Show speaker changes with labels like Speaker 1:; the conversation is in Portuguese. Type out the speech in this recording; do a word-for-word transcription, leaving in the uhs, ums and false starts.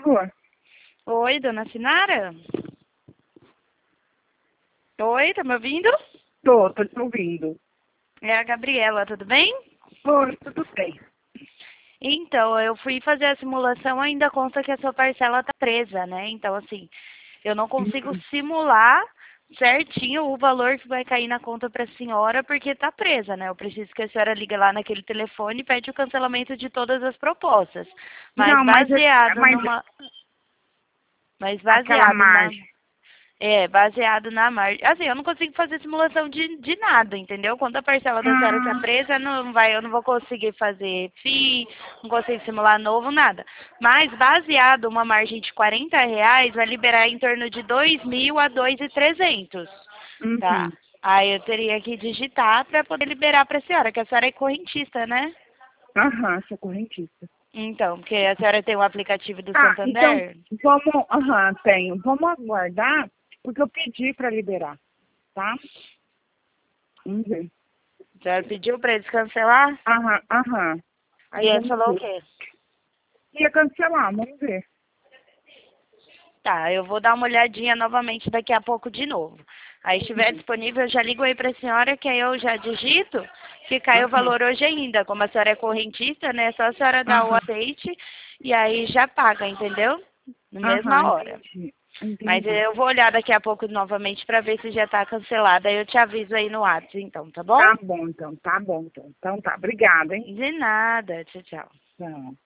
Speaker 1: Boa.
Speaker 2: Oi, dona Sinara? Oi, tá me ouvindo?
Speaker 1: Tô, tô te ouvindo.
Speaker 2: É a Gabriela, tudo bem?
Speaker 1: Oi, tudo bem.
Speaker 2: Então, eu fui fazer a simulação, ainda consta que a sua parcela tá presa, né? Então, assim, eu não consigo simular certinho o valor que vai cair na conta para a senhora, porque tá presa, né? Eu preciso que a senhora ligue lá naquele telefone e pede o cancelamento de todas as propostas. Mas
Speaker 1: Não, mas, é-
Speaker 2: baseado
Speaker 1: mas
Speaker 2: numa... Mas
Speaker 1: aquela
Speaker 2: baseado na...
Speaker 1: margem.
Speaker 2: É, baseado na margem. Assim, eu não consigo fazer simulação de, de nada, entendeu? Quando a parcela da senhora está
Speaker 1: Hum,
Speaker 2: presa, não vai, eu não vou conseguir fazer F I I, não consigo simular novo, nada. Mas, baseado uma margem de quarenta reais, vai liberar em torno de dois mil a dois mil e trezentos, tá?
Speaker 1: uhum.
Speaker 2: Aí eu teria que digitar para poder liberar para a senhora, que a senhora é correntista, né?
Speaker 1: Aham, sou correntista.
Speaker 2: Então, porque a senhora tem o aplicativo do
Speaker 1: Ah, então,
Speaker 2: Santander.
Speaker 1: vamos, aham, tenho. Vamos aguardar, porque eu pedi para liberar, tá? Vamos ver.
Speaker 2: A senhora pediu para eles cancelar?
Speaker 1: Aham, aham.
Speaker 2: E
Speaker 1: Aí
Speaker 2: eles
Speaker 1: vamos
Speaker 2: falou o
Speaker 1: ver.
Speaker 2: quê?
Speaker 1: Ia cancelar, vamos ver.
Speaker 2: Tá, eu vou dar uma olhadinha novamente daqui a pouco de novo. Aí, se estiver disponível, eu já ligo aí para a senhora, que aí eu já digito, que cai o
Speaker 1: Aham,
Speaker 2: valor hoje ainda. Como a senhora é correntista, né? É só a senhora dar o
Speaker 1: aham,
Speaker 2: aceite e aí já paga, entendeu? Na
Speaker 1: aham,
Speaker 2: mesma hora.
Speaker 1: entendi.
Speaker 2: Mas
Speaker 1: Entendi.
Speaker 2: eu vou olhar daqui a pouco novamente para ver se já está cancelada. Aí eu te aviso aí no WhatsApp, então, tá bom?
Speaker 1: Tá bom, então, tá bom, então. Então tá, obrigada, hein?
Speaker 2: De nada. Tchau, tchau.
Speaker 1: Tchau.